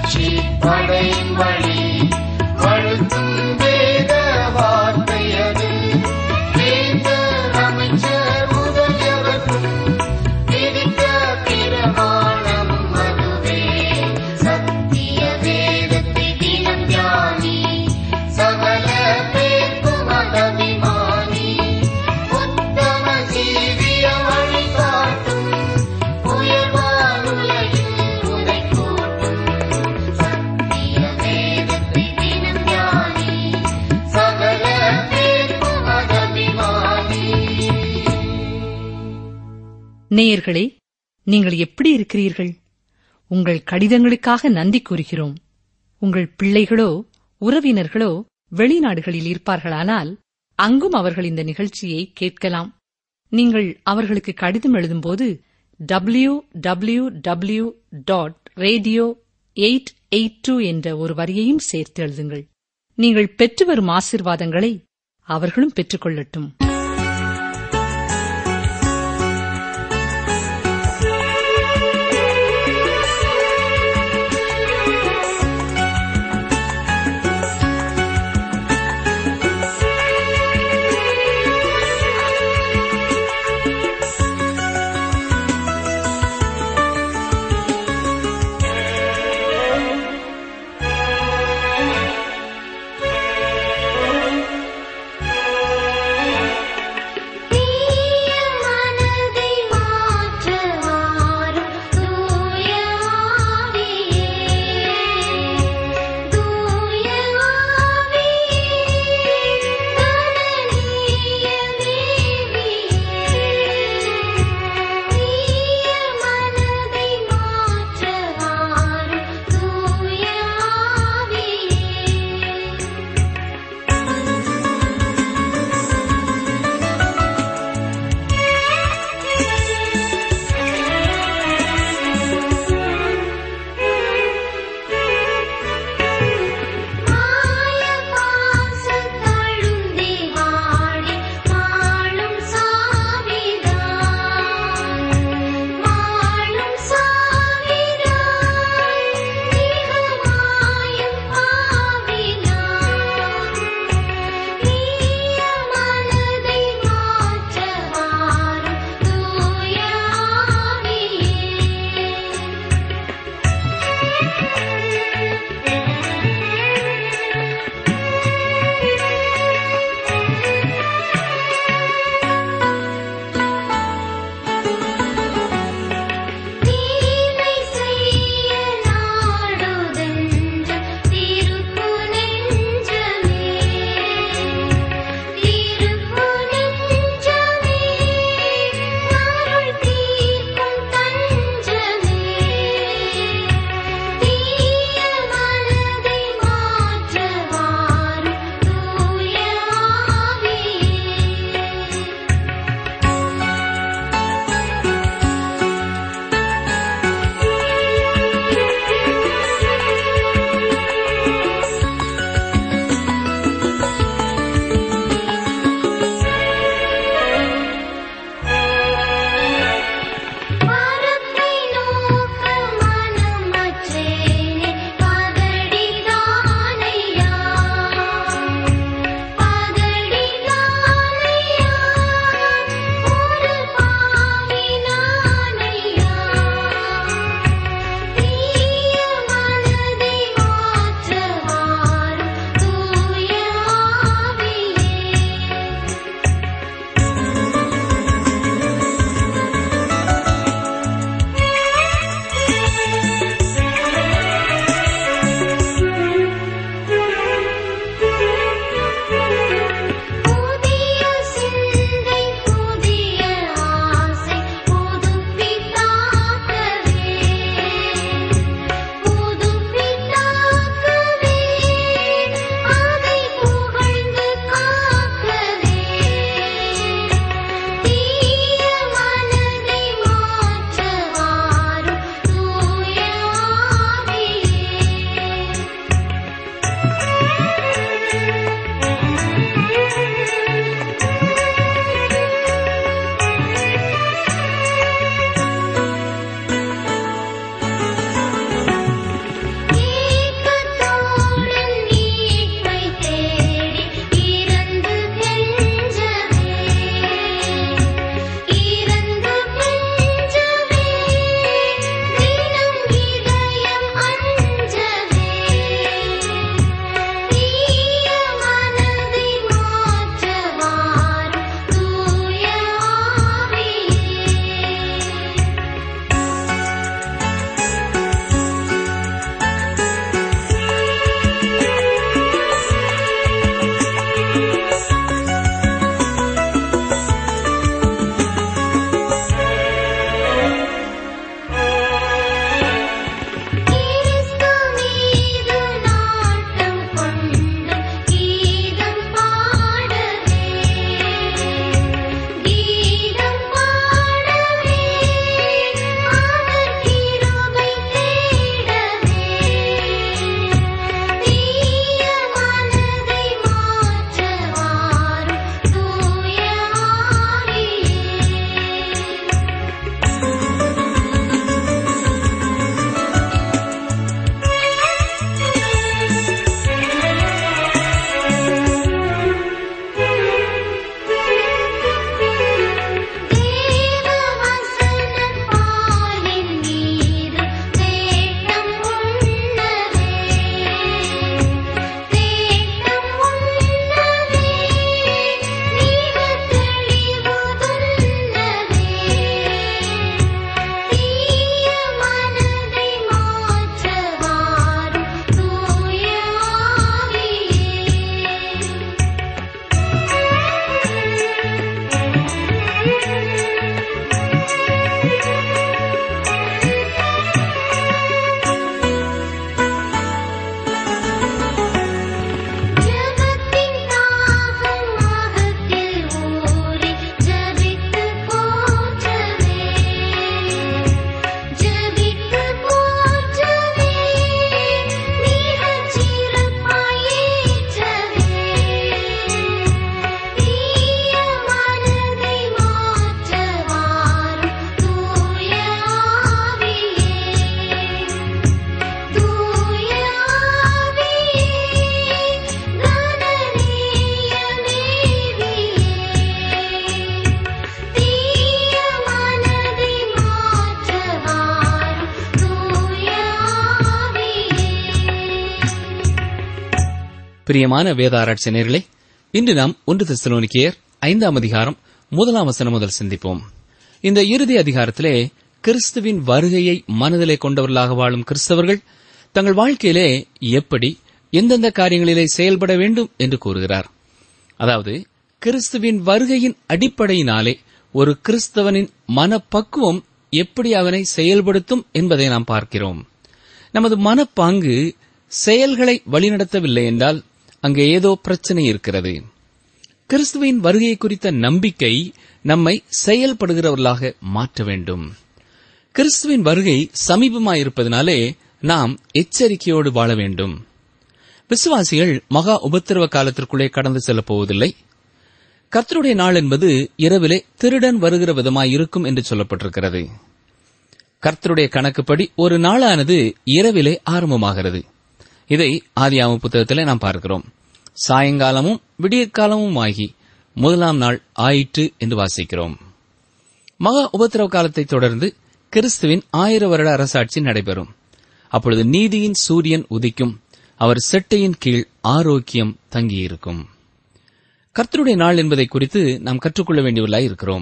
படையின் வழி வழுத்தும் வேத வார்த்தையது வேந்தர் அமைச்சர் முதலியவர்க்கும் விதித்த பிரமாணம் அதுவே. சத்திய வேதத்தை தினம் தியானி சகல பேர்க்கும் அபிமானி உத்தம ஜீவிய வழிகாட்டும் உயர்வான உலகில் உதை கூட்டும். சத்திய வேதத்தை தினம் தியானி சகல பேர்க்கும் அபிமானி. நேயர்களே, நீங்கள் எப்படி இருக்கிறீர்கள்? உங்கள் கடிதங்களுக்காக நன்றி கூறுகிறோம். உங்கள் பிள்ளைகளோ உறவினர்களோ வெளிநாடுகளில் இருப்பார்களானால் அங்கும் அவர்கள் இந்த நிகழ்ச்சியை கேட்கலாம். நீங்கள் அவர்களுக்கு கடிதம் எழுதும்போது www.radio882 என்ற ஒரு வரியையும் சேர்த்து எழுதுங்கள். நீங்கள் பெற்று வரும் ஆசீர்வாதங்களை அவர்களும் பெற்றுக்கொள்ளட்டும். பிரியமான வேதாராய்ச்சி நேயர்களே, இன்று நாம் 1 தெசலோனிக்கேயர் 5ஆம் அதிகாரம் 1ஆம் வசனம் முதல் சிந்திப்போம். இந்த இறுதி அதிகாரத்திலே கிறிஸ்துவின் வருகையை மனதிலே கொண்டவர்களாக வாழும் கிறிஸ்தவர்கள் தங்கள் வாழ்க்கையிலே எப்படி எந்தெந்த காரியங்களிலே செயல்பட வேண்டும் என்று கூறுகிறார். அதாவது, கிறிஸ்துவின் வருகையின் அடிப்படையினாலே ஒரு கிறிஸ்தவனின் மனப்பக்குவம் எப்படி அவனை செயல்படுத்தும் என்பதை நாம் பார்க்கிறோம். நமது மனப்பாங்கு செயல்களை வழிநடத்தவில்லை என்றால் அங்கே ஏதோ பிரச்சனை இருக்கிறது. கிறிஸ்துவின் வருகை குறித்த நம்பிக்கை நம்மை செயல்படுகிறவர்களாக மாற்ற வேண்டும். கிறிஸ்துவின் வருகை சமீபமாயிருப்பதனாலே நாம் எச்சரிக்கையோடு வாழ வேண்டும். விசுவாசிகள் மகா உபத்திரவ காலத்திற்குள்ளே கடந்து செல்லப் போவதில்லை. கர்த்தருடைய நாள் என்பது இரவிலே திருடன் வருகிற விதமாய் இருக்கும் என்று சொல்லப்பட்டிருக்கிறது. கர்த்தருடைய கணக்குப்படி ஒரு நாளானது இரவிலே ஆரம்பமாகிறது. இதை ஆதியாகம புத்தகத்திலே நாம் பார்க்கிறோம். சாயங்காலமும் விடியற்காலமும் ஆகி 1ஆம் நாள் ஆயிற்று என்று வாசிக்கிறோம். மகா உபத்திரவ காலத்தை தொடர்ந்து கிறிஸ்துவின் 1000 வருட அரசாட்சி நடைபெறும். அப்பொழுது நீதியின் சூரியன் உதிக்கும். அவர் செட்டையின் கீழ் ஆரோக்கியம் தங்கியிருக்கும். கர்த்தருடைய நாள் என்பதை குறித்து நாம் கற்றுக்கொள்ள வேண்டியவர்களாய் இருக்கிறோம்.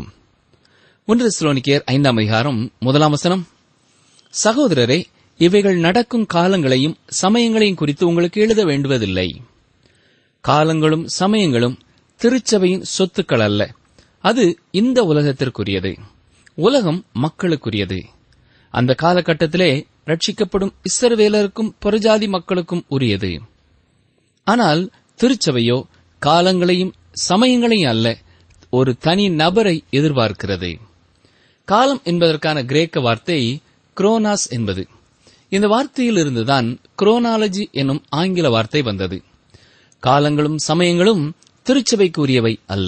1 தெசலோனிக்கேயர் 5ஆம் அதிகாரம் 1ஆம் வசனம், சகோதரரே, இவைகள் நடக்கும் காலங்களையும் சமயங்களையும் குறித்து உங்களுக்கு எழுத வேண்டுவதில்லை. காலங்களும் சமயங்களும் திருச்சபையின் சொத்துக்கள் அல்ல. அது இந்த உலகத்திற்குரியது. உலகம் மக்களுக்குரியது. அந்த காலகட்டத்திலே ரட்சிக்கப்படும் இஸ்ரவேலருக்கும் புறஜாதி மக்களுக்கும் உரியது. ஆனால் திருச்சபையோ காலங்களையும் சமயங்களையும் அல்ல, ஒரு தனி நபரை எதிர்பார்க்கிறது. காலம் என்பதற்கான கிரேக்க வார்த்தை குரோனாஸ் என்பது. இந்த வார்த்தையில் இருந்துதான் குரோனாலஜி என்னும் ஆங்கில வார்த்தை வந்தது. காலங்களும் சமயங்களும் திருச்சபைக்கு உரியவை அல்ல.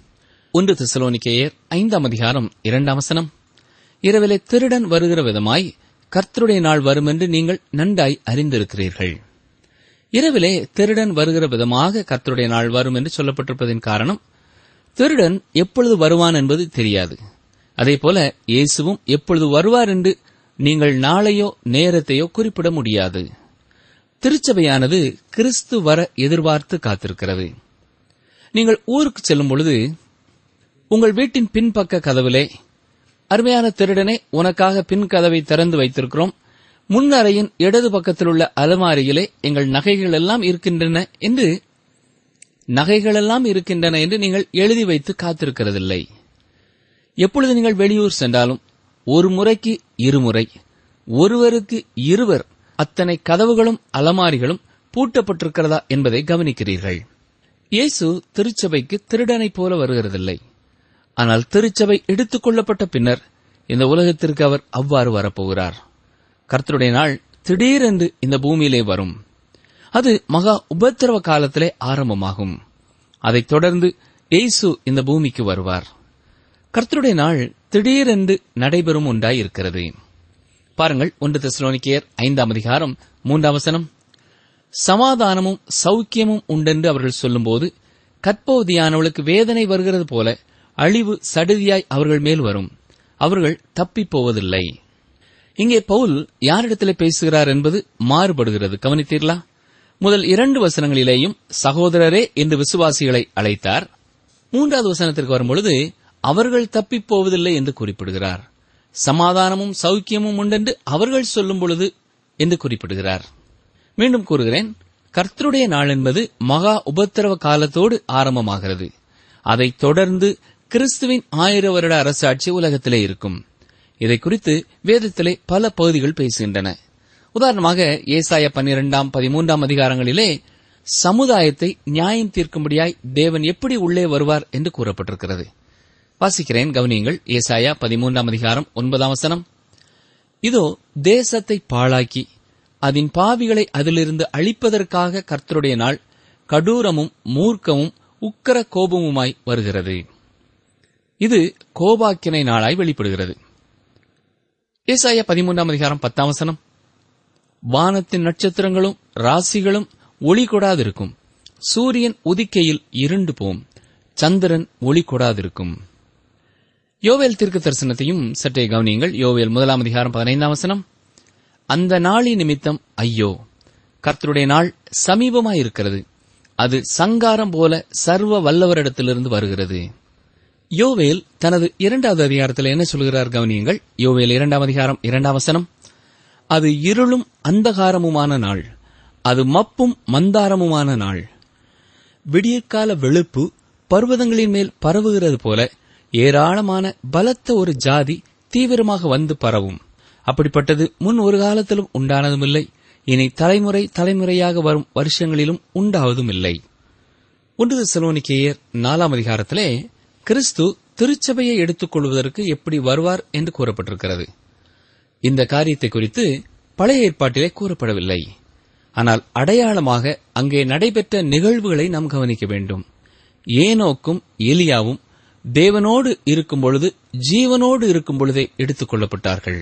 1 தெசலோனிக்கேயர் 5ஆம் அதிகாரம் 2ஆம் வசனம், இரவிலே திருடன் வருகிற விதமாய் கர்த்தருடைய நாள் வரும் என்று நீங்கள் நன்றாய் அறிந்திருக்கிறீர்கள். இரவிலே திருடன் வருகிற விதமாக கர்த்தருடைய நாள் வரும் என்று சொல்லப்பட்டிருப்பதின் காரணம், திருடன் எப்பொழுது வருவான் என்பது தெரியாது. அதேபோல இயேசுவும் எப்பொழுது வருவார் என்று நீங்கள் நாளையோ நேரத்தையோ குறிப்பிட முடியாது. திருச்சபையானது கிறிஸ்து வர எதிர்பார்த்து காத்திருக்கிறது. நீங்கள் ஊருக்கு செல்லும் பொழுது உங்கள் வீட்டின் பின்பக்க கதவிலே, அருமையான திருடனே, உனக்காக பின் கதவை திறந்து வைத்திருக்கிறோம், முன்னறையின் இடது பக்கத்தில் உள்ள அலமாரியிலே எங்கள் நகைகள் எல்லாம் இருக்கின்றன என்று நீங்கள் எழுதி வைத்து காத்திருக்கிறதில்லை. எப்பொழுது நீங்கள் வெளியூர் சென்றாலும் ஒரு முறைக்கு இருமுறை, ஒருவருக்கு இருவர் அத்தனை கதவுகளும் அலமாரிகளும் பூட்டப்பட்டிருக்கிறதா என்பதை கவனிக்கிறீர்கள். இயேசு திருச்சபைக்கு திருடனைப் போல வருகிறதில்லை. ஆனால் திருச்சபை எடுத்துக் கொள்ளப்பட்ட பின்னர் இந்த உலகத்திற்கு அவர் அவ்வாறு வரப்போகிறார். கர்த்தருடைய நாள் திடீரென்று இந்த பூமியிலே வரும். அது மகா உபத்திரவ காலத்திலே ஆரம்பமாகும். அதைத் தொடர்ந்து இயேசு இந்த பூமிக்கு வருவார். கர்த்தருடைய நாள் திடீரென்று நடைபெறும் ஒன்றாய் இருக்கிறது. பாருங்கள், 1 தெசலோனிக்கேயர் 5ஆம் அதிகாரம் 3ஆம் வசனம், சமாதானமும் சௌக்கியமும் உண்டென்று அவர்கள் சொல்லும்போது கற்பவதியானவளுக்கு வேதனை வருகிறது போல அழிவு சடுதியாய் அவர்கள் மேல் வரும். அவர்கள் தப்பிப் போவதில்லை. இங்கே பவுல் யாரிடத்திலே பேசுகிறார் என்பது மாறுபடுகிறது. கவனித்தீர்களா? முதல் 2 வசனங்களிலேயும் சகோதரரே என்று விசுவாசிகளை அழைத்தார். 3வது வசனத்திற்கு வரும்பொழுது அவர்கள் தப்பிப் போவதில்லை என்று குறிப்பிடுகிறார். சமாதானமும் சௌக்கியமும் உண்டென்று அவர்கள் சொல்லும் பொழுது என்று குறிப்பிடுகிறார். மீண்டும் கூறுகிறேன், கர்த்தருடைய நாள் என்பது மகா உபத்திரவ காலத்தோடு ஆரம்பமாகிறது. அதைத் தொடர்ந்து கிறிஸ்துவின் 1000 வருட அரசாட்சி உலகத்திலே இருக்கும். இதை குறித்து வேதத்திலே பல பகுதிகள் பேசுகின்றன. உதாரணமாக ஏசாயா 12, 13 அதிகாரங்களிலே சமுதாயத்தை நியாயம் தீர்க்கும்படியாய் தேவன் எப்படி உள்ளே வருவார் என்று கூறப்பட்டிருக்கிறது. வாசிக்கிறேன், கவனியுங்கள். ஏசாயா 13 அதிகாரம் 9 வசனம், இதோ தேசத்தை பாழாக்கி அதன் பாவிகளை அதிலிருந்து அழிப்பதற்காக கர்த்தருடைய நாள் கடூரமும் மூர்க்கமும் உக்கிர கோபமுமாய் வருகிறது. இது கோபாக்கினை நாளாய் வெளிப்படுகிறது. ஏசாயா 13 அதிகாரம் 10 வசனம், வானத்தின் நட்சத்திரங்களும் ராசிகளும் ஒளி கொடாதிருக்கும், சூரியன் உதிக்கையில் இருண்டு போம், சந்திரன் ஒளி கொடாதிருக்கும். யோவேல் தீர்க்க தரிசனத்தையும் சற்றே கவனியுங்கள். யோவேல் 1 அதிகாரம் 15 வசனம், அந்த நாளின் நிமித்தம் ஐயோ, கர்த்தருடைய நாள் சமீபமாயிருக்கிறது, அது சங்காரம் போல சர்வ வல்லவரிடத்திலிருந்து வருகிறது. யோவேல் தனது 2வது அதிகாரத்தில் என்ன சொல்கிறார் கவனியுங்கள். யோவேல் 2ஆம் அதிகாரம் 2ஆம் வசனம். அது இருளும் அந்தகாரமுமான நாள், அது மப்பும் மந்தாரமுமான நாள். விடியற்கால வெளுப்பு பர்வதங்களின் மேல் பரவுகிறது போல ஏராளமான பலத்த ஒரு ஜாதி தீவிரமாக வந்து பரவும். அப்படிப்பட்டது முன் ஒரு காலத்திலும் உண்டானதுமில்லை, இனி தலைமுறை தலைமுறையாக வரும் வருஷங்களிலும் உண்டாவதும் இல்லை. 1 தெசலோனிக்கேயர் 4ஆம் அதிகாரத்திலே கிறிஸ்து திருச்சபையை எடுத்துக் கொள்வதற்கு எப்படி வருவார் என்று கூறப்பட்டிருக்கிறது. இந்த காரியத்தை குறித்து பழைய ஏற்பாட்டிலே கூறப்படவில்லை. ஆனால் அடையாளமாக அங்கே நடைபெற்ற நிகழ்வுகளை நாம் கவனிக்க வேண்டும். ஏனோக்கும் எலியாவும் தேவனோடு இருக்கும் பொழுது ஜீவனோடு இருக்கும் பொழுதே எடுத்துக் கொள்ளப்பட்டார்கள்.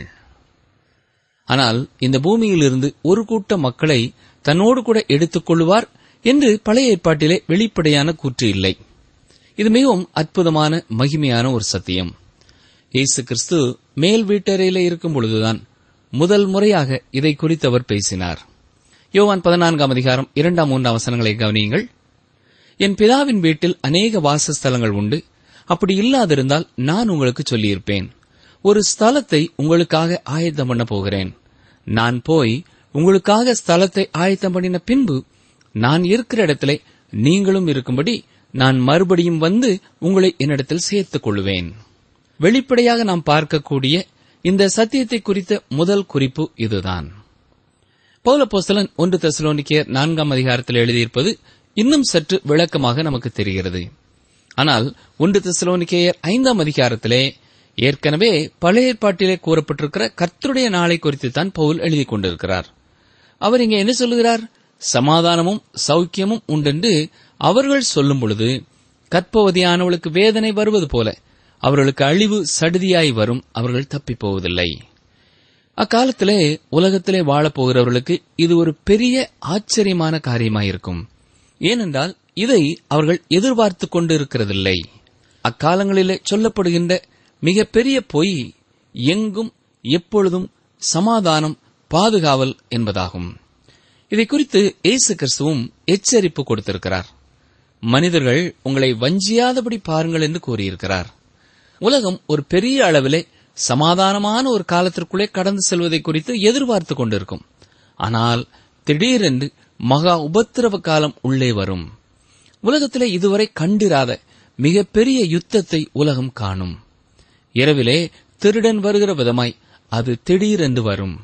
ஆனால் இந்த பூமியிலிருந்து ஒரு கூட்ட மக்களை தன்னோடு கூட எடுத்துக் கொள்ளுவார் என்று பழைய ஏற்பாட்டிலே வெளிப்படையான கூற்று இல்லை. இது மிகவும் அற்புதமான மகிமையான ஒரு சத்தியம். இயேசு கிறிஸ்து மேல் வீட்டறையிலே இருக்கும் பொழுதுதான் முதல் முறையாக இதை குறித்து அவர் பேசினார். யோவான் 14ஆம் அதிகாரம் 2-3 வசனங்களை கவனியுங்கள். என் பிதாவின் வீட்டில் அநேக வாசஸ்தலங்கள் உண்டு, அப்படி இல்லாதிருந்தால் நான் உங்களுக்கு சொல்லியிருப்பேன். ஒரு ஸ்தலத்தை உங்களுக்காக ஆயத்தம் பண்ண போகிறேன். நான் போய் உங்களுக்காக ஸ்தலத்தை ஆயத்தம் பண்ணின பின்பு நான் இருக்கிற இடத்திலே நீங்களும் இருக்கும்படி நான் மறுபடியும் வந்து உங்களை என்னிடத்தில் சேர்த்துக் கொள்ளுவேன். வெளிப்படையாக நாம் பார்க்கக்கூடிய இந்த சத்தியத்தை குறித்த முதல் குறிப்பு இதுதான். பவுல் அப்போஸ்தலன் 1 தெசலோனிக்கேயர் 4ஆம் அதிகாரத்தில் எழுதியிருப்பது இன்னும் சற்று விளக்கமாக நமக்கு தெரிகிறது. ஆனால் 1 தெசலோனிக்கேயர் 5ஆம் அதிகாரத்திலே ஏற்கனவே பழைய ஏற்பாட்டிலே கூறப்பட்டிருக்கிற கர்த்தருடைய நாளை குறித்துத்தான் பவுல் எழுதிக் கொண்டிருக்கிறார். அவர் இங்கே என்ன சொல்லுகிறார்? சமாதானமும் சௌக்கியமும் உண்டென்று அவர்கள் சொல்லும் பொழுது கற்பவதியானவளுக்கு வேதனை வருவது போல அவர்களுக்கு அழிவு சடுதியாய் வரும், அவர்கள் தப்பிப் போவதில்லை. அக்காலத்திலே உலகத்திலே வாழப்போகிறவர்களுக்கு இது ஒரு பெரிய ஆச்சரியமான காரியமாயிருக்கும். ஏனென்றால் இதை அவர்கள் எதிர்பார்த்துக் கொண்டிருக்கிறதில்லை. அக்காலங்களிலே சொல்லப்படுகின்ற மிகப்பெரிய பொய் எங்கும் எப்பொழுதும் சமாதானம் பாதுகாவல் என்பதாகும். இதை குறித்து இயேசு கிறிஸ்துவும் எச்சரிப்பு கொடுத்திருக்கிறார். மனிதர்கள் உங்களை வஞ்சியாதபடி பாருங்கள் என்று கூறியிருக்கிறார். உலகம் ஒரு பெரிய அளவிலே சமாதானமான ஒரு காலத்திற்குள்ளே கடந்து செல்வதை குறித்து எதிர்பார்த்துக் கொண்டிருக்கும். ஆனால் திடீரென்று மகா உபத்திரவ காலம் உள்ளே வரும். உலகத்திலே இதுவரை கண்டிராத மிகப்பெரிய யுத்தத்தை உலகம் காணும். இரவிலே திருடன் வருகிற விதமாய் அது திடீரென்று வரும்.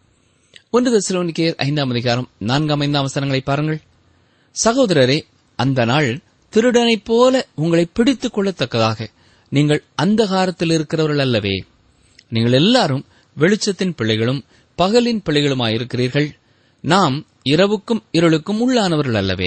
1 தெசலோனிக்கேயர் 5ஆம் அதிகாரம் 4-5 வசனங்களை பாருங்கள். சகோதரரே, அந்த நாள் திருடனைப் போல உங்களை பிடித்துக் கொள்ளத்தக்கதாக நீங்கள் அந்தகாரத்தில் இருக்கிறவர்கள் அல்லவே. நீங்கள் எல்லாரும் வெளிச்சத்தின் பிள்ளைகளும் பகலின் பிள்ளைகளுமாயிருக்கிறீர்கள். நாம் இரவுக்கும் இருளுக்கும் உள்ளானவர்கள் அல்லவே.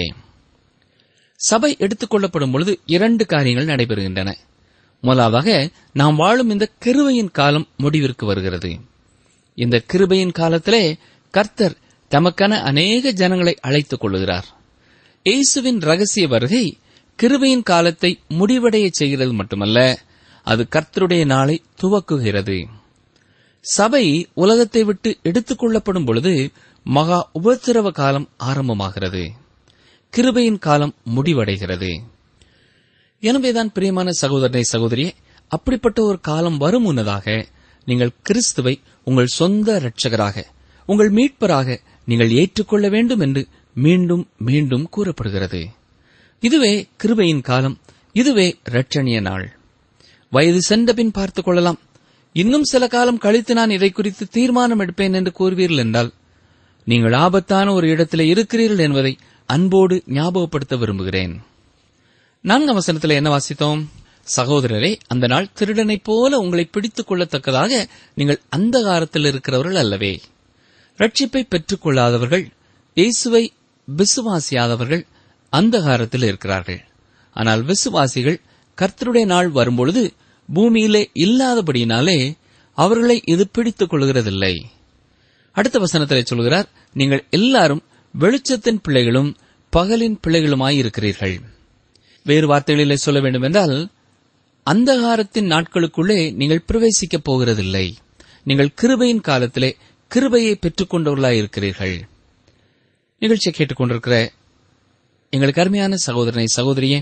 சபை எடுத்துக் கொள்ளப்படும் பொழுது 2 காரியங்கள் நடைபெறுகின்றன. முதலாவதாக நாம் வாழும் இந்த கிருபையின் காலம் முடிவிற்கு வருகிறது. இந்த கிருபையின் காலத்திலே கர்த்தர் தமக்கென அநேக ஜனங்களை அழைத்துக் கொள்ளுகிறார். இயேசுவின் ரகசிய வருகை கிருபையின் காலத்தை முடிவடைய செய்கிறது மட்டுமல்ல, அது கர்த்தருடைய நாளை துவக்குகிறது. சபை உலகத்தை விட்டு எடுத்துக் கொள்ளப்படும் பொழுது மகா உபத்திரவ காலம் ஆரம்பமாகிறது. கிருபையின் காலம் முடிவடைகிறது. எனவேதான் பிரியமான சகோதரனை சகோதரியே, அப்படிப்பட்ட ஒரு காலம் வரும் முன்னதாக நீங்கள் கிறிஸ்துவை உங்கள் சொந்த இரட்சகராக, உங்கள் மீட்பராக நீங்கள் ஏற்றுக்கொள்ள வேண்டும் என்று மீண்டும் மீண்டும் கூறப்படுகிறது. இதுவே கிருபையின் காலம், இதுவே இரட்சணிய நாள். வயது சென்ற பின் பார்த்துக் கொள்ளலாம், இன்னும் சில காலம் கழித்து நான் இதை குறித்து தீர்மானம் எடுப்பேன் என்று கூறுவீர்கள் என்றால் நீங்கள் ஆபத்தான ஒரு இடத்திலே இருக்கிறீர்கள் என்பதை அன்போடு ஞாபகப்படுத்த விரும்புகிறேன். 4ஆம் வசனத்தில் என்ன வாசித்தோம்? சகோதரரே, அந்த நாள் திருடனைப் போல உங்களை பிடித்துக் கொள்ளத்தக்கதாக நீங்கள் அந்தகாரத்தில் இருக்கிறவர்கள் அல்லவே. ரட்சிப்பை பெற்றுக் கொள்ளாதவர்கள், இயேசுவை விசுவாசியாதவர்கள் அந்தகாரத்தில் இருக்கிறார்கள். ஆனால் விசுவாசிகள் கர்த்தருடைய நாள் வரும்பொழுது பூமியிலே இல்லாதபடியினாலே அவர்களை இது பிடித்துக் கொள்கிறதில்லை. அடுத்த வசனத்திலே சொல்கிறார், நீங்கள் எல்லாரும் வெளிச்சத்தின் பிள்ளைகளும் பகலின் பிள்ளைகளுமாயிருக்கிறீர்கள். வேறு வார்த்தைகளிலே சொல்ல வேண்டுமென்றால், அந்தகாரத்தின் நாட்களுக்குள்ளே நீங்கள் பிரவேசிக்கப் போகிறதில்லை. நீங்கள் கிருபையின் காலத்திலே கிருபையை பெற்றுக் கொண்டவர்களாயிருக்கிறீர்கள். நிகழ்ச்சியை கேட்டுக்கொண்டிருக்கிற எங்களுக்கு அருமையான சகோதரனை சகோதரியே,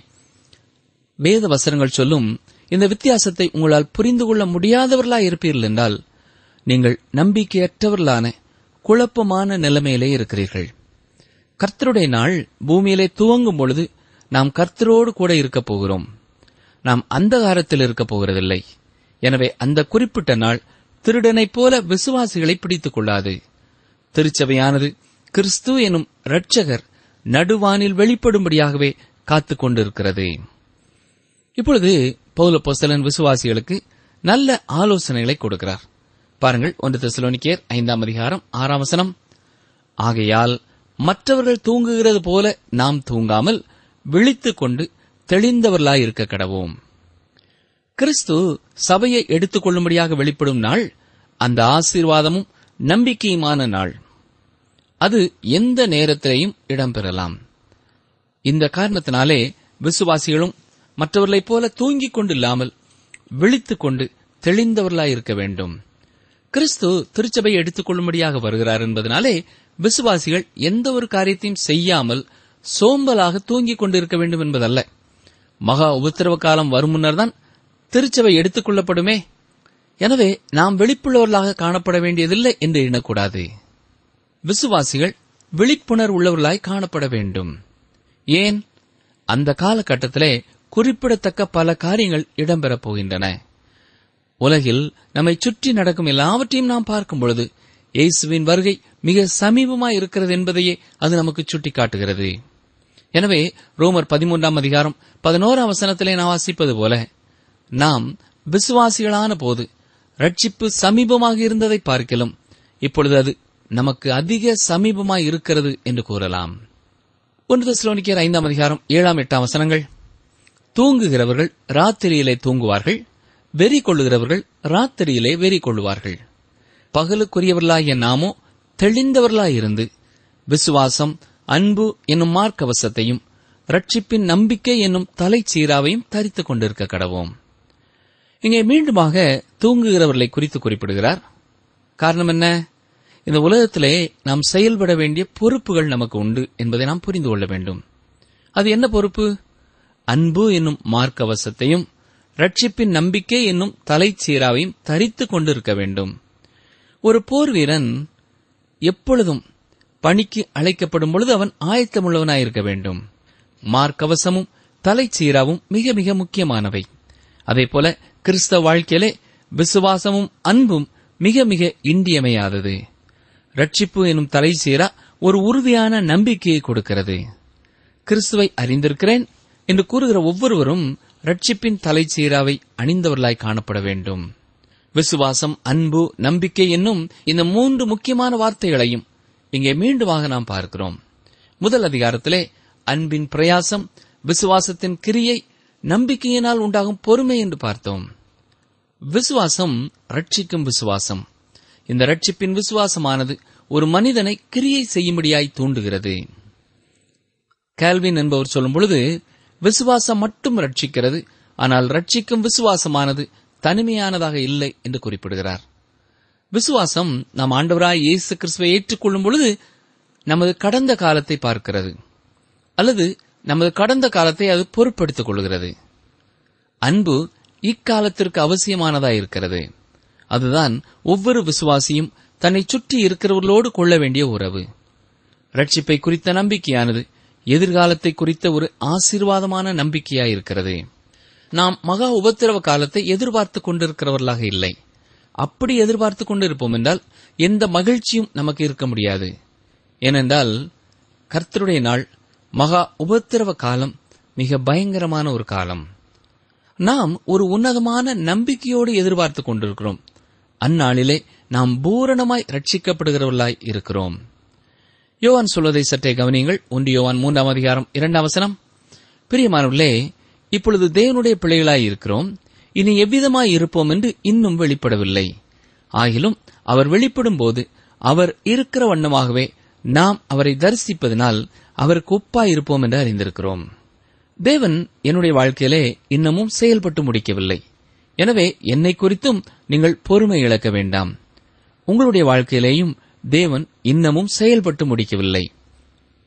வேத வசனங்கள் சொல்லும் இந்த வித்தியாசத்தை உங்களால் புரிந்து கொள்ள முடியாதவர்களாய் இருப்பீர்கள் என்றால் நீங்கள் நம்பிக்கையற்றவர்களான குழப்பமான நிலைமையிலே இருக்கிறீர்கள். கர்த்தருடைய நாள் பூமியிலே துவங்கும் பொழுது நாம் கர்த்தரோடு கூட இருக்கப் போகிறோம். நாம் அந்தகாரத்தில் இருக்கப் போகிறதில்லை. எனவே அந்த குறிப்பிட்ட நாள் திருடனைப் போல விசுவாசிகளை பிடித்துக் கொள்ளாது. திருச்சபையானது கிறிஸ்து எனும் இரட்சகர் நடுவானில் வெளிப்படும்படியாகவே காத்துக் கொண்டிருக்கிறது. இப்பொழுது பவுல் அப்போஸ்தலன் விசுவாசிகளுக்கு நல்ல ஆலோசனைகளை கொடுக்கிறார். பாருங்கள், 1 தெசலோனிக்கேயர் 5ஆம் அதிகாரம் 6ஆம் வசனம். ஆகையால் மற்றவர்கள் தூங்குகிறது போல நாம் தூங்காமல் விழித்துக் கொண்டு தெளிந்தவர்களாயிருக்க கடவோம். கிறிஸ்து சபையை எடுத்துக் கொள்ளும்படியாக வெளிப்படும் நாள் அந்த ஆசீர்வாதமும் நம்பிக்கையுமான நாள். அது எந்த நேரத்திலேயும் இடம்பெறலாம். இந்த காரணத்தினாலே விசுவாசிகளும் மற்றவர்களைப் போல தூங்கிக் கொண்டு இல்லாமல் விழித்துக் கொண்டு தெளிந்தவர்களாயிருக்க வேண்டும். கிறிஸ்து திருச்சபையை எடுத்துக் கொள்ளும்படியாக வருகிறார் என்பதனாலே விசுவாசிகள் எந்த ஒரு காரியத்தையும் செய்யாமல் சோம்பலாக தூங்கிக் கொண்டிருக்க வேண்டும் என்பதல்ல. மகா உபத்திரவ காலம் வரும் முன்னர்தான் திருச்சபை எடுத்துக் கொள்ளப்படுமே. எனவே நாம் விழிப்புள்ளவர்களாக காணப்பட வேண்டியதில்லை என்று எண்ணக்கூடாது. விசுவாசிகள் விழிப்புணர்வு உள்ளவர்களாய் காணப்பட வேண்டும். ஏன்? அந்த காலகட்டத்திலே குறிப்பிடத்தக்க பல காரியங்கள் இடம்பெறப் போகின்றன. உலகில் நம்மை சுற்றி நடக்கும் எல்லாவற்றையும் நாம் பார்க்கும் பொழுது இயேசுவின் வருகை மிக சமீபமாய் இருக்கிறது என்பதையே அது நமக்கு சுட்டிக்காட்டுகிறது. எனவே ரோமர் 13ஆம் அதிகாரம் 11ஆம் வசனத்திலே நாம் வாசிப்பது போல, நாம் விசுவாசிகளான போது ரட்சிப்பு சமீபமாக இருந்ததை பார்க்கலாம், இப்பொழுது அது நமக்கு அதிக சமீபமாய் இருக்கிறது என்று கூறலாம். 1 தெசலோனிக்கேயர் 5ஆம் அதிகாரம் 7ஆம் 8ஆம் வசனங்கள். தூங்குகிறவர்கள் ராத்திரியிலே தூங்குவார்கள், வெறி கொள்ளுகிறவர்கள் ராத்திரியிலே வெறி கொள்ளுவார்கள். பகலுக்குரியவர்களாகிய நாமோ தெளிந்தவர்களாயிருந்து விசுவாசம், அன்பு என்னும் மார்க்கவசத்தையும் ரட்சிப்பின் நம்பிக்கை என்னும் தலைச்சீராவையும் தரித்துக் கொண்டிருக்க கடவோம். இங்கே மீண்டுமாக தூங்குகிறவர்களை குறித்து குறிப்பிடுகிறார். காரணம் என்ன? இந்த உலகத்திலே நாம் செயல்பட வேண்டிய பொறுப்புகள் நமக்கு உண்டு என்பதை நாம் புரிந்து கொள்ள வேண்டும். அது என்ன பொறுப்பு? அன்பு என்னும் மார்க்கவசத்தையும் ரட்சிப்பின் நம்பிக்கை என்னும் தலைச்சீராவையும் தரித்துக் கொண்டிருக்க வேண்டும். ஒரு போர் வீரன் எப்பொழுதும் பணிக்கு அழைக்கப்படும் பொழுது அவன் ஆயத்தமுள்ளவனாயிருக்க வேண்டும். மார்க்கவசமும் தலைச்சீராவும் மிக மிக முக்கியமானவை. அதேபோல கிறிஸ்தவ வாழ்க்கையிலே விசுவாசமும் அன்பும் மிக மிக இன்றியமையாதது. ரட்சிப்பு எனும் தலைச்சீரா ஒரு உறுதியான நம்பிக்கையை கொடுக்கிறது. கிறிஸ்துவை அறிந்திருக்கிறேன் என்று கூறுகிற ஒவ்வொருவரும் ரட்சிப்பின் தலைச்சீராவை அணிந்தவர்களாய் காணப்பட வேண்டும். விசுவாசம், அன்பு, நம்பிக்கை என்னும் இந்த 3 முக்கியமான வார்த்தைகளையும் இங்கே மீண்டுமாக நாம் பார்க்கிறோம். முதல் அதிகாரத்திலே அன்பின் பிரயாசம், விசுவாசத்தின் கிரியை, நம்பிக்கையினால் உண்டாகும் பொறுமை என்று பார்த்தோம். விசுவாசம் ரட்சிக்கும் விசுவாசம். இந்த ரட்சிப்பின் விசுவாசமானது ஒரு மனிதனை கிரியை செய்யும்படியாய் தூண்டுகிறது. கால்வின் என்பவர் சொல்லும் பொழுது, விசுவாசம் மட்டும் ரட்சிக்கிறது, ஆனால் ரட்சிக்கும் விசுவாசமானது தனிமையானதாக இல்லை என்று குறிப்பிடுகிறார். விசுவாசம் நாம் ஆண்டவராய் இயேசு கிறிஸ்துவை ஏற்றுக்கொள்ளும் பொழுது நமது கடந்த காலத்தை பார்க்கிறது, அல்லது நமது கடந்த காலத்தை அது பொறுப்படுத்திக் கொள்கிறது. அன்பு இக்காலத்திற்கு அவசியமானதாயிருக்கிறது. அதுதான் ஒவ்வொரு விசுவாசியும் தன்னை சுற்றி இருக்கிறவர்களோடு கொள்ள வேண்டிய உறவு. ரட்சிப்பை குறித்த நம்பிக்கையானது எதிர்காலத்தை குறித்த ஒரு ஆசீர்வாதமான நம்பிக்கையாயிருக்கிறது. நாம் மகா உபத்திரவ காலத்தை எதிர்பார்த்துக் கொண்டிருக்கிறவர்களாக இல்லை. அப்படி எதிர்பார்த்துக் கொண்டிருப்போம் என்றால் எந்த மகிழ்ச்சியும் நமக்கு இருக்க முடியாது. ஏனென்றால் கர்த்தருடைய நாள், மகா உபத்திரவ காலம் மிக பயங்கரமான ஒரு காலம். நாம் ஒரு உன்னதமான நம்பிக்கையோடு எதிர்பார்த்துக் கொண்டிருக்கிறோம். அந்நாளிலே நாம் பூரணமாய் ரட்சிக்கப்படுகிறவர்களாய் இருக்கிறோம். யோவான் சொல்வதை சற்றே கவனியுங்கள். 1 யோவான் 3ஆம் அதிகாரம் 2ஆம் வசனம். பிரியமானவர்களே, இப்பொழுது தேவனுடைய பிள்ளைகளாய் இருக்கிறோம், இனி எவ்விதமாய் இருப்போம் என்று இன்னும் வெளிப்படவில்லை. ஆகிலும் அவர் வெளிப்படும் போது அவர் இருக்கிற வண்ணமாகவே நாம் அவரை தரிசிப்பதனால் அவருக்கு ஒப்பாய் இருப்போம் என்று அறிந்திருக்கிறோம். தேவன் என்னுடைய வாழ்க்கையிலே இன்னமும் செயல்பட்டு முடிக்கவில்லை. எனவே என்னை குறித்தும் நீங்கள் பொறுமை இழக்க வேண்டாம். உங்களுடைய வாழ்க்கையிலேயும் தேவன் இன்னமும் செயல்பட்டு முடிக்கவில்லை.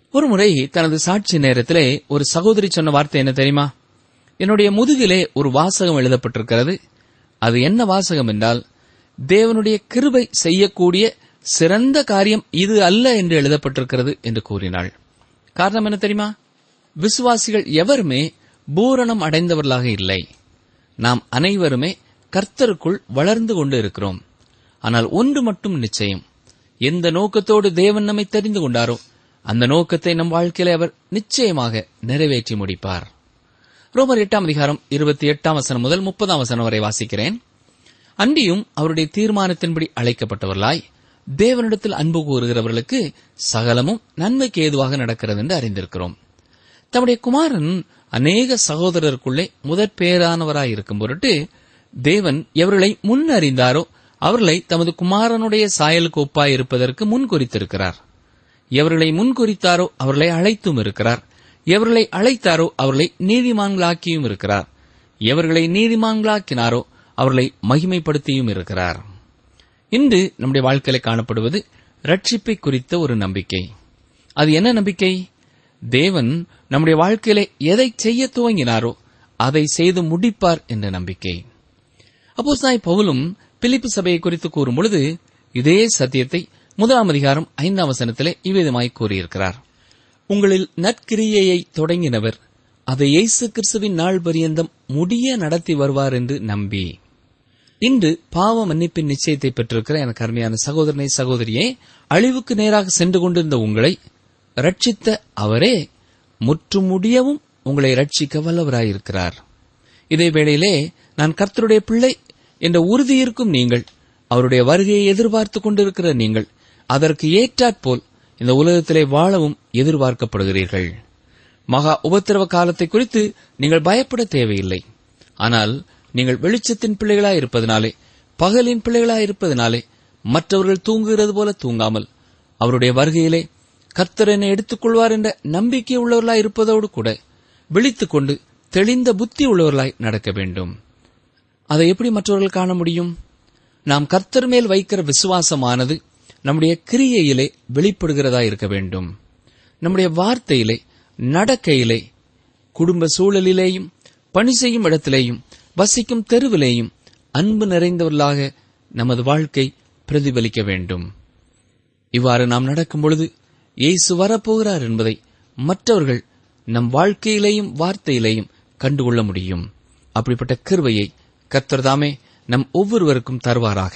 ஒருமுறை தனது சாட்சி நேரத்திலே ஒரு சகோதரி சொன்ன வார்த்தை என்ன தெரியுமா? என்னுடைய முதுகிலே ஒரு வாசகம் எழுதப்பட்டிருக்கிறது. அது என்ன வாசகம் என்றால், தேவனுடைய கிருபை செய்யக்கூடிய சிறந்த காரியம் இது அல்ல என்று எழுதப்பட்டிருக்கிறது என்று கூறினாள். காரணம் என்ன தெரியுமா? விசுவாசிகள் எவருமே பூரணம் அடைந்தவர்களாக இல்லை. நாம் அனைவருமே கர்த்தருக்குள் வளர்ந்து கொண்டு இருக்கிறோம். ஆனால் ஒன்று மட்டும் நிச்சயம், எந்த நோக்கத்தோடு தேவன் நம்மை தெரிந்து கொண்டாரோ அந்த நோக்கத்தை நம் வாழ்க்கையிலே அவர் நிச்சயமாக நிறைவேற்றி முடிப்பார். ரோமர் 8:28 முதல் 30 வரை வாசிக்கிறேன். அன்றியும் அவருடைய தீர்மானத்தின்படி அழைக்கப்பட்டவர்களாய் தேவனிடத்தில் அன்பு கூறுகிறவர்களுக்கு சகலமும் நன்மைக்கு ஏதுவாக நடக்கிறது என்று அறிந்திருக்கிறோம். தம்முடைய குமாரன் அநேக சகோதரருக்குள்ளே முதற் பேரானவராயிருக்கும் பொருட்டு தேவன் எவர்களை முன் அறிந்தாரோ அவர்களை தமது குமாரனுடைய சாயலுக்கு ஒப்பாயிருப்பதற்கு முன் குறித்திருக்கிறார். எவர்களை முன் குறித்தாரோ அவர்களை அழைத்தும் இருக்கிறார். எவர்களை அழைத்தாரோ அவர்களை நீதிமான்களாக்கியும் இருக்கிறார். எவர்களை நீதிமான்களாக்கினாரோ அவர்களை மகிமைப்படுத்தியும் இருக்கிறார். இன்று நம்முடைய வாழ்க்கையில காணப்படுவது ரட்சிப்பை குறித்த ஒரு நம்பிக்கை. அது என்ன நம்பிக்கை? தேவன் நம்முடைய வாழ்க்கையிலே எதை செய்ய துவங்கினாரோ அதை செய்து முடிப்பார் என்ற நம்பிக்கை. அப்போஸ்தலனாகிய பவுலும் பிலிப்பு சபையை குறித்து கூறும்பொழுது இதே சத்தியத்தை 1:5 இவ்விதமாய் கூறியிருக்கிறார். உங்களில் நற்கிரியையை தொடங்கினவர் அதை இயேசு கிறிஸ்துவின் நாள் பரியந்தம் முடிய நடத்தி வருவார் என்று நம்பி. இன்று பாவ மன்னிப்பின் நிச்சயத்தை பெற்றிருக்கிற எனக்கு அருமையான சகோதரனை சகோதரியே, அழிவுக்கு நேராக சென்று கொண்டிருந்த உங்களை ரட்சித்த அவரே முற்றும் முடியவும் உங்களை ரட்சிக்க வல்லவராயிருக்கிறார். இதே வேளையிலே நான் கர்த்தருடைய பிள்ளை என்ற உறுதியிருக்கும் நீங்கள், அவருடைய வருகையை எதிர்பார்த்துக் கொண்டிருக்கிற நீங்கள், அதற்கு ஏற்றாற்போல் இந்த உலகத்திலே வாழவும் எதிர்பார்க்கப்படுகிறீர்கள். மகா உபத்திரவ காலத்தை குறித்து நீங்கள் பயப்பட தேவையில்லை. ஆனால் நீங்கள் வெளிச்சத்தின் பிள்ளைகளாயிருப்பதனாலே, பகலின் பிள்ளைகளாயிருப்பதனாலே மற்றவர்கள் தூங்குகிறது போல தூங்காமல் அவருடைய வருகையிலே கர்த்தர் என்னை எடுத்துக் கொள்வார் என்ற நம்பிக்கை உள்ளவர்களாய் இருப்பதோடு கூட விழித்துக் கொண்டு தெளிந்த புத்தி உள்ளவர்களாய் நடக்க வேண்டும். அதை எப்படி மற்றவர்கள் காண முடியும்? நாம் கர்த்தர் மேல் வைக்கிற விசுவாசமானது நம்முடைய கிரியையிலே வெளிப்படுகிறதா இருக்க வேண்டும். நம்முடைய வார்த்தையிலே, நடக்கையிலே, குடும்ப சூழலிலேயும், பணி செய்யும் இடத்திலேயும், வசிக்கும் தெருவிலேயும் அன்பு நிறைந்தவர்களாக நமது வாழ்க்கை பிரதிபலிக்க வேண்டும். இவ்வாறு நாம் நடக்கும் பொழுது இயேசு வரப்போகிறார் என்பதை மற்றவர்கள் நம் வாழ்க்கையிலேயும் வார்த்தையிலேயும் கண்டுகொள்ள முடியும். அப்படிப்பட்ட கிருபையை கர்த்தர் தாமே நம் ஒவ்வொருவருக்கும் தருவாராக.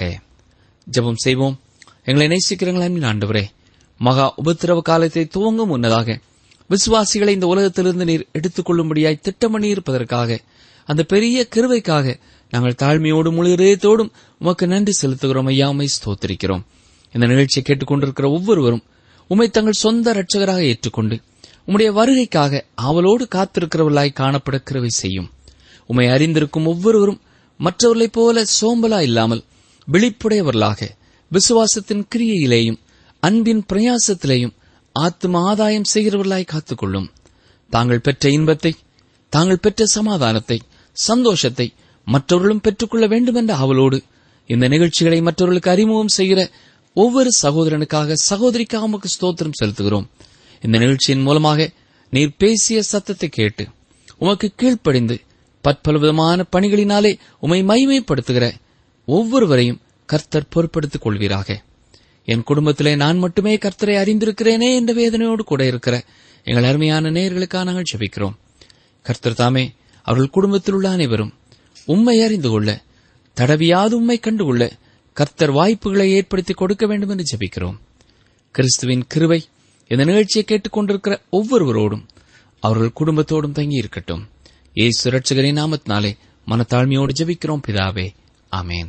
ஜெபம் செய்வோம். எங்களை நேசிக்கிறீங்களா ஆண்டவரே, மகா உபத்திரவ காலத்தை துவங்கும் முன்னதாக விசுவாசிகளை இந்த உலகத்திலிருந்து நீர் எடுத்துக் கொள்ளும்படியாய் திட்டம் பண்ணியிருப்பதற்காக, அந்த பெரிய கிருபைக்காக நாங்கள் தாழ்மையோடும் முழு இதயத்தோடும் உமக்கு நன்றி செலுத்துகிறோம். ஐயா, உம்மை ஸ்தோத்திரிக்கிறோம். இந்த நிகழ்ச்சியை கேட்டுக்கொண்டிருக்கிற ஒவ்வொருவரும் உம்மை தங்கள் சொந்த இரட்சகராக ஏற்றுக்கொண்டு உம்முடைய வருகைக்காக ஆவலோடு காத்திருக்கிறவர்களாய் காணப்பட கிருபை செய்யும். உம்மை அறிந்திருக்கும் ஒவ்வொருவரும் மற்றவர்களைப் போல சோம்பலா இல்லாமல் விழிப்புடையவர்களாக விசுவாசத்தின் கிரியையிலேயும் அன்பின் பிரயாசத்திலேயும் ஆத்ம ஆதாயம் செய்கிறவர்களாய் காத்துக்கொள்ளும். தாங்கள் பெற்ற இன்பத்தை, தாங்கள் பெற்ற சமாதானத்தை, சந்தோஷத்தை மற்றவர்களும் பெற்றுக்கொள்ள வேண்டும் என்ற ஆவலோடு இந்த நிகழ்ச்சிகளை மற்றவர்களுக்கு அறிமுகம் செய்கிற ஒவ்வொரு சகோதரனுக்காக, சகோதரிக்காக உமக்கு ஸ்தோத்திரம் செலுத்துகிறோம். இந்த நிகழ்ச்சியின் மூலமாக நீர் பேசிய சத்தத்தை கேட்டு உமக்கு கீழ்ப்படிந்து பற்பல விதமான பணிகளினாலே உம்மை மகிமைப்படுத்துகிற ஒவ்வொருவரையும் கர்த்தர் பொறுப்படுத்திக் கொள்வீராக. என் குடும்பத்திலே நான் மட்டுமே கர்த்தரை அறிந்திருக்கிறேனே என்ற வேதனையோடு கூட இருக்கிற எங்கள் அருமையான நேயர்களுக்காக நாங்கள் ஜெபிக்கிறோம். கர்த்தர் தாமே அவர்கள் குடும்பத்தில் உள்ள அனைவரும் உம்மை அறிந்து கொள்ள, தடவியாது உம்மை கண்டுகொள்ள கர்த்தர் வாய்ப்புகளை ஏற்படுத்தி கொடுக்க வேண்டும் என்று ஜெபிக்கிறோம். கிறிஸ்துவின் கிருபை இந்த நிகழ்ச்சியை கேட்டுக் கொண்டிருக்கிற ஒவ்வொருவரோடும் அவர்கள் குடும்பத்தோடும் தங்கி இருக்கட்டும். இயேசு இரட்சகரின் நாமத்தினாலே மனத்தாழ்மையோடு ஜெபிக்கிறோம் பிதாவே, ஆமேன்.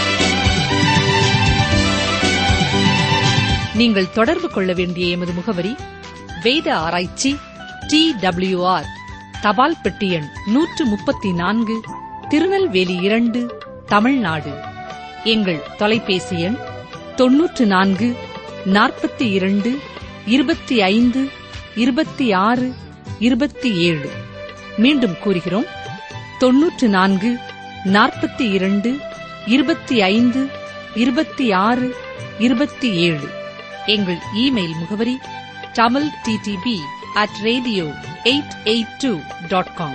நீங்கள் தொடர்பு கொள்ள வேண்டிய எமது முகவரி: வேத ஆராய்ச்சி, TWR, தபால் பெட்டி எண் 134, திருநெல்வேலி 2, தமிழ்நாடு. எங்கள் தொலைபேசி எண் 94 42 25 26 27. மீண்டும் கூறுகிறோம், 94 42 25 26 27. எங்கள் இமெயில் முகவரி tamilttb@radio882.com.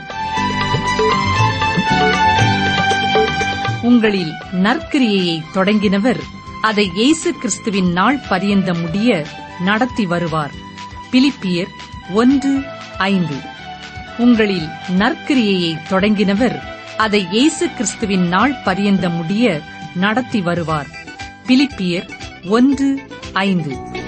உங்களில் நற்கிரியையை தொடங்கினவர் அதை இயேசு கிறிஸ்துவின் நாள் பரியந்த முடிய நடத்தி வருவார். பிலிப்பியர் 1:5. உங்களில் நற்கிரியையை தொடங்கினவர் அதை இயேசு கிறிஸ்துவின் நாள் பரியந்த முடிய நடத்தி வருவார். பிலிப்பியர் 1:5.